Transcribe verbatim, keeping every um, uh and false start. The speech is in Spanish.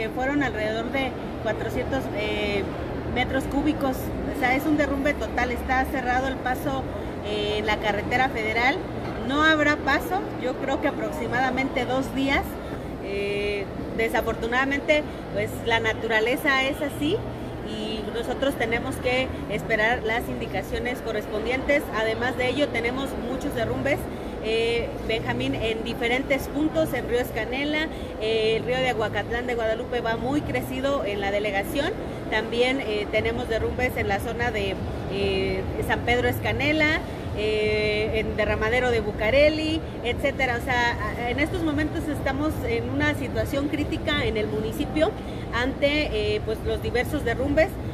Fueron alrededor de cuatrocientos eh, metros cúbicos, o sea, es un derrumbe total, está cerrado el paso eh, en la carretera federal, no habrá paso, yo creo que aproximadamente dos días. Eh, desafortunadamente, pues la naturaleza es así y nosotros tenemos que esperar las indicaciones correspondientes. Además de ello, tenemos muchos derrumbes, eh, Benjamín, en diferentes puntos, en Río Escanela, eh, el río de Aguacatlán de Guadalupe va muy crecido en la delegación. También eh, tenemos derrumbes en la zona de eh, San Pedro Escanela, eh, en Derramadero de Bucareli, etcétera. O sea, en estos momentos estamos en una situación crítica en el municipio ante eh, pues los diversos derrumbes.